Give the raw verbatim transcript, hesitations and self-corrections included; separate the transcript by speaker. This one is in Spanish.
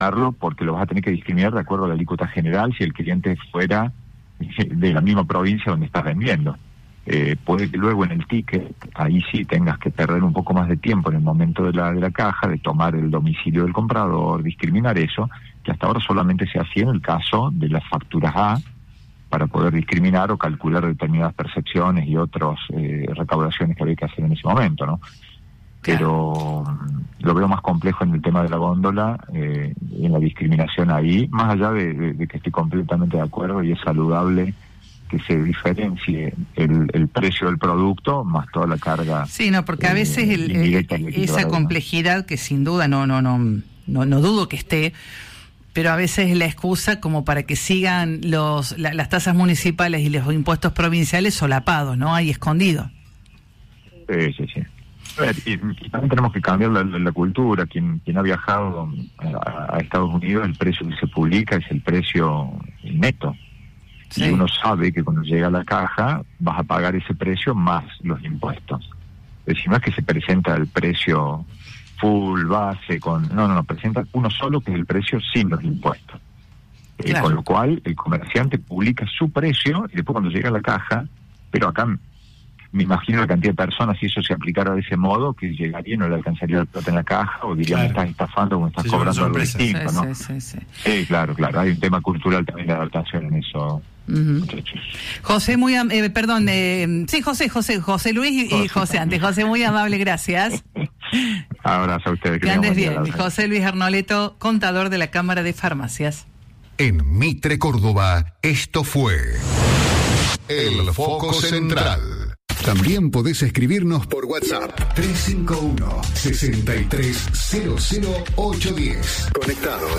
Speaker 1: porque lo vas a tener que discriminar de acuerdo a la alícuota general si el cliente fuera de la misma provincia donde estás vendiendo. Eh, puede que luego en el ticket, ahí sí tengas que perder un poco más de tiempo en el momento de la, de la caja, de tomar el domicilio del comprador, discriminar eso, que hasta ahora solamente se hacía en el caso de las facturas A, para poder discriminar o calcular determinadas percepciones y otras eh, recaudaciones que había que hacer en ese momento, ¿no? Pero lo veo más complejo en el tema de la góndola, eh, en la discriminación ahí, más allá de, de, de que estoy completamente de acuerdo y es saludable que se diferencie el, el precio del producto más toda la carga.
Speaker 2: Sí, no, porque a veces eh, el, el, esa complejidad que sin duda no, no, no, no, no dudo que esté, pero a veces es la excusa como para que sigan los la, las tasas municipales y los impuestos provinciales solapados, ¿no? Ahí escondidos.
Speaker 1: Sí, sí, sí. A ver, y, y también tenemos que cambiar la, la, la cultura. Quien, quien ha viajado a, a Estados Unidos, el precio que se publica es el precio neto. Sí. Y uno sabe que cuando llega a la caja vas a pagar ese precio más los impuestos. Es decir, no es que se presenta el precio full, base, con no, no, no, presenta uno solo que es el precio sin los impuestos. Claro. Eh, con lo cual el comerciante publica su precio y después cuando llega a la caja, pero acá me imagino la cantidad de personas, si eso se aplicara de ese modo, que llegaría y no le alcanzaría la plata en la caja, o diría, claro, me estás estafando o me estás sí, cobrando algo distinto, sí, ¿no? Sí, sí, sí. Sí, claro, claro, hay un tema cultural también de adaptación en eso. Uh-huh.
Speaker 2: José, muy am- eh, perdón, eh, sí, José, José, José Luis y José, José antes, José, muy amable, gracias.
Speaker 1: Abrazo a ustedes.
Speaker 2: Que andes bien, José Luis Arnoleto, contador de la Cámara de Farmacias.
Speaker 3: En Mitre, Córdoba, esto fue El Foco Central. También podés escribirnos por WhatsApp tres cinco uno, seis tres cero cero ocho uno cero. Conectados.